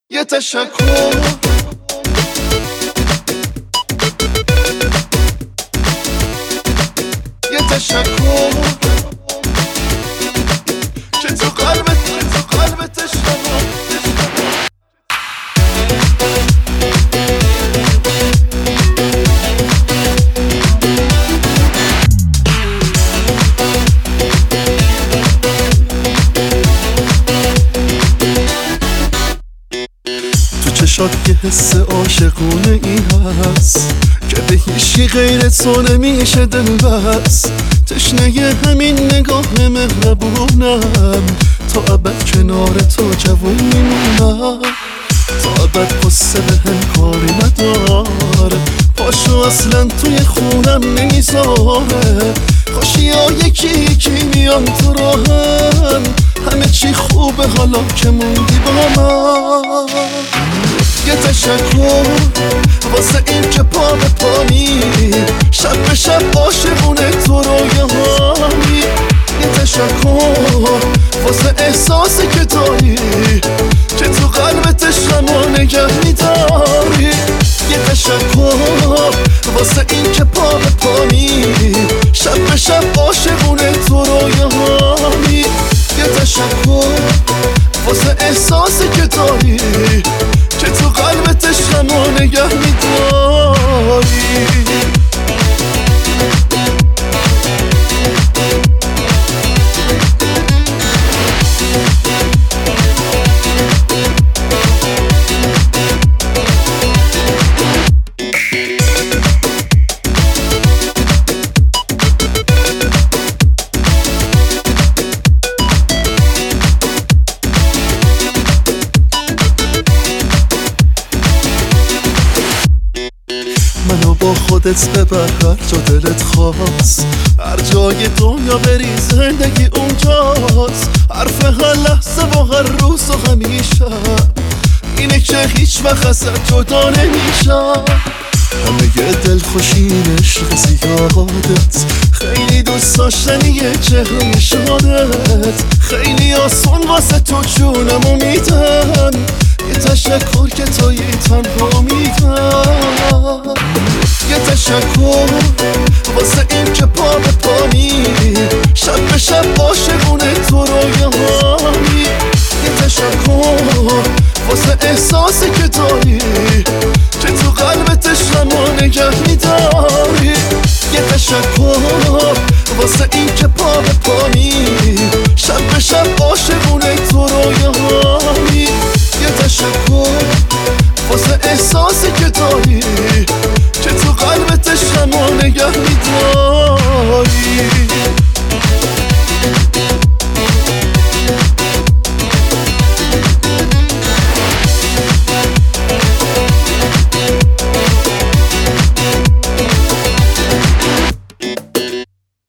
یه تشکر یه تشکر که تو قلبت چشات یه حس عاشقونه ای هست که به هیچی غیر تو نمیشه دل بس. تشنه همین نگاه مهربونم، تا ابد کنار تو جوون میمونم. تا ابد قصه به هم کاری نداره، پاشو اصلا توی خونم نمیذاره. خوشی ها یکی میان تو راهم، همه چی خوبه حالا که موندی با من. یه تشکر واسه این که پا به پایی، شب به شب عاشقونه تو رویاهایی. یه تشکر واسه احساسی که داری، که تو قلبت شما نگه میداری. یه تشکر واسه این که پا به پایی، شب به شب عاشقونه تو رویاهایی. یه تشکر واسه احساسی که داری، که تو قلبت شما نگه میداری. منو با خودت ببر هر جا دلت خواست، هر جای دنیا بری زندگی اونجاست. حرف هر لحظه و هر روز و همیشه اینه که هیچ وقت ازت جدا نمیشم. همه دل خوشین عشق زیادت، خیلی دوست داشتنیه چهره شادت. خیلی آسون واسه تو جونمو میدم، یه تشکر که توی تنها میدم. یه تشکر واسه این که پا به پایی، شب به شب عاشقونه تو رویاهایی. یه تشکر واسه احساسی که داری، که تو قلبت شما نگه میداری. یه تشکر واسه این که پا به پایی، شب به شب عاشقونه تو رویاهایی. یه تشکر واسه احساسی که داری،